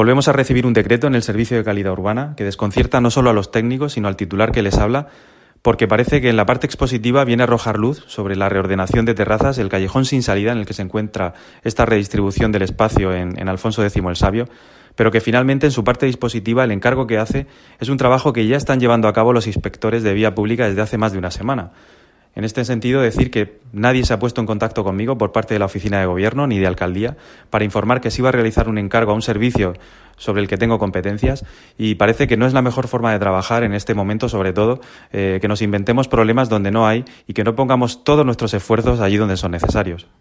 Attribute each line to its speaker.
Speaker 1: Volvemos a recibir un decreto en el Servicio de Calidad Urbana que desconcierta no solo a los técnicos, sino al titular que les habla, porque parece que en la parte expositiva viene a arrojar luz sobre la reordenación de terrazas, el callejón sin salida en el que se encuentra esta redistribución del espacio en Alfonso X el Sabio, pero que finalmente en su parte dispositiva el encargo que hace es un trabajo que ya están llevando a cabo los inspectores de vía pública desde hace más de una semana. En este sentido, decir que nadie se ha puesto en contacto conmigo por parte de la oficina de gobierno ni de alcaldía para informar que se iba a realizar un encargo a un servicio sobre el que tengo competencias, y parece que no es la mejor forma de trabajar en este momento, sobre todo que nos inventemos problemas donde no hay y que no pongamos todos nuestros esfuerzos allí donde son necesarios.